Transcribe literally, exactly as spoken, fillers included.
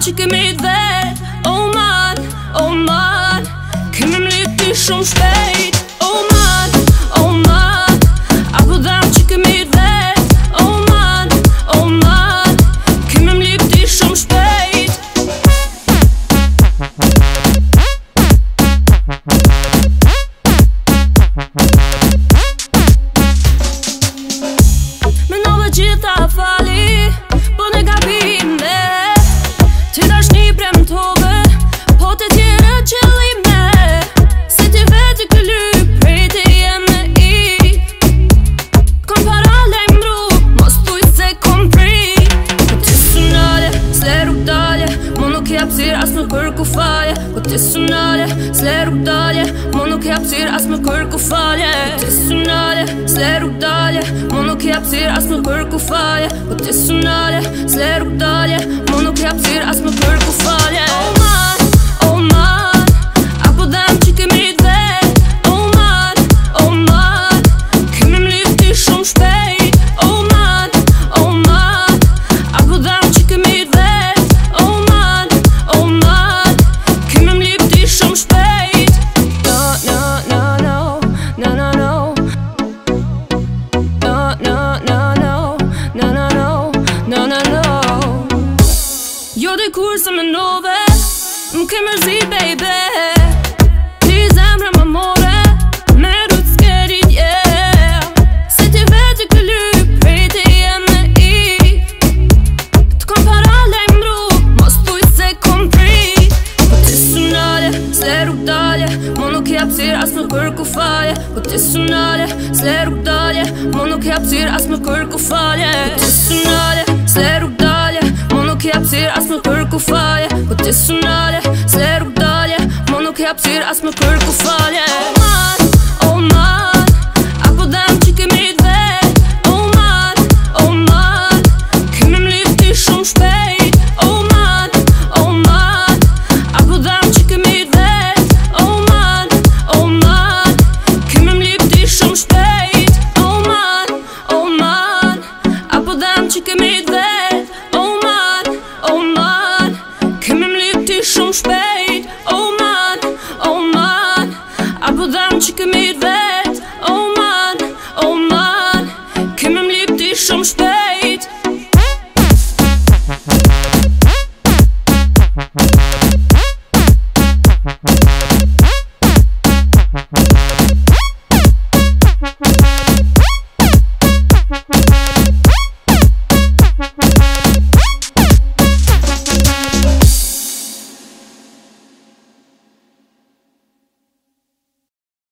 që kemi vet. Oh man, oh man, kemi mliti shumë shpejt. Oh man, oh man, apo dam që kemi vet. Oh man, oh man, kemi mliti shumë shpejt. Menove gjitha fali, po ne gabime. Ty dashni premtove, po të tjera qëllime. Se ti vetë këlly, prej të jeme i. Kom para lejmru, mos tuj se kom pri. Po ti sunale, s'le rrug dalje, mo nuk jap sir as më kërku falje. Po ti sunale, s'le rrug dalje, mo nuk jap sir as më kërku falje. Po ti sunale, s'le rrug dalje, mo nuk jap sir as më kërku falje. Po ti sunale, s'le rrug dalje, mo nuk jap sir as më kërku falje. Oh man, oh man, apo dam që kemi vet. Oh man, oh man, kemi mlifti shumë shpejt. Oh man, oh man, apo dam që kemi vet. Oh man, oh man, kemi mlifti shumë shpejt. No, no, no, no, no, no, no. No, no, no, no, no, no, no, no, no, no. Jo dhe kur se menove, m'ke mërzi baby. Ti zemra më more, me rrët s'kerit, yeah. Se ti vetë këlly, prej të jeme i. T'kom para lejmru, mos tuj se kom pri. Po ti sunale, s'le rrug dalje, mo nuk jap sir as më kërku falje. Po ti sunale, s'le rrug dalje, mo nuk jap sir as më kërku falje. Po ti sunale, s'le rrug dalje, mo nuk jap sir as më kërku falje. Po ti sunale, s'le rrug dalje, mo nuk jap sir as më kërku